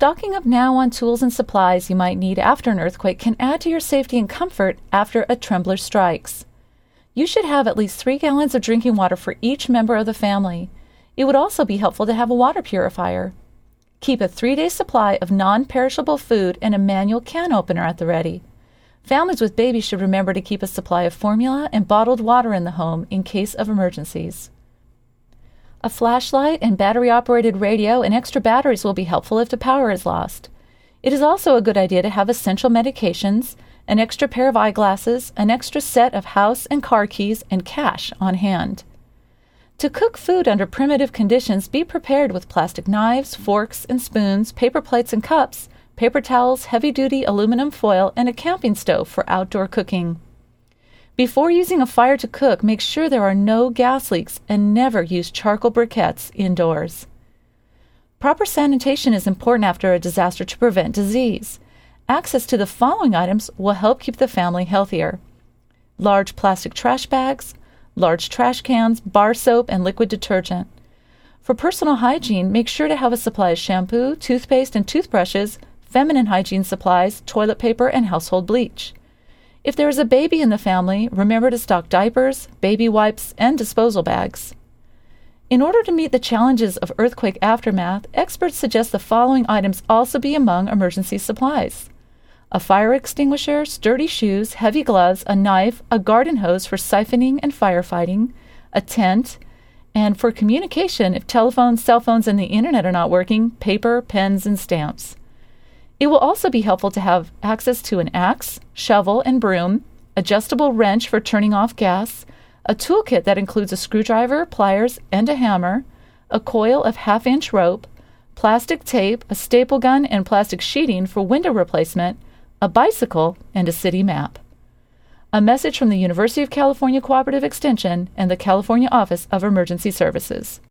Stocking up now on tools and supplies you might need after an earthquake can add to your safety and comfort after a trembler strikes. You should have at least 3 gallons of drinking water for each member of the family. It would also be helpful to have a water purifier. Keep a 3-day supply of non-perishable food and a manual can opener at the ready. Families with babies should remember to keep a supply of formula and bottled water in the home in case of emergencies. A flashlight and battery-operated radio and extra batteries will be helpful if the power is lost. It is also a good idea to have essential medications, an extra pair of eyeglasses, an extra set of house and car keys, and cash on hand. To cook food under primitive conditions, be prepared with plastic knives, forks and spoons, paper plates and cups, paper towels, heavy-duty aluminum foil, and a camping stove for outdoor cooking. Before using a fire to cook, make sure there are no gas leaks and never use charcoal briquettes indoors. Proper sanitation is important after a disaster to prevent disease. Access to the following items will help keep the family healthier: large plastic trash bags, large trash cans, bar soap, and liquid detergent. For personal hygiene, make sure to have a supply of shampoo, toothpaste, and toothbrushes, feminine hygiene supplies, toilet paper, and household bleach. If there is a baby in the family, remember to stock diapers, baby wipes, and disposal bags. In order to meet the challenges of earthquake aftermath, experts suggest the following items also be among emergency supplies: a fire extinguisher, sturdy shoes, heavy gloves, a knife, a garden hose for siphoning and firefighting, a tent, and for communication, if telephones, cell phones, and the internet are not working, paper, pens, and stamps. It will also be helpful to have access to an axe, shovel, and broom, adjustable wrench for turning off gas, a toolkit that includes a screwdriver, pliers, and a hammer, a coil of half-inch rope, plastic tape, a staple gun, and plastic sheeting for window replacement, a bicycle, and a city map. A message from the University of California Cooperative Extension and the California Office of Emergency Services.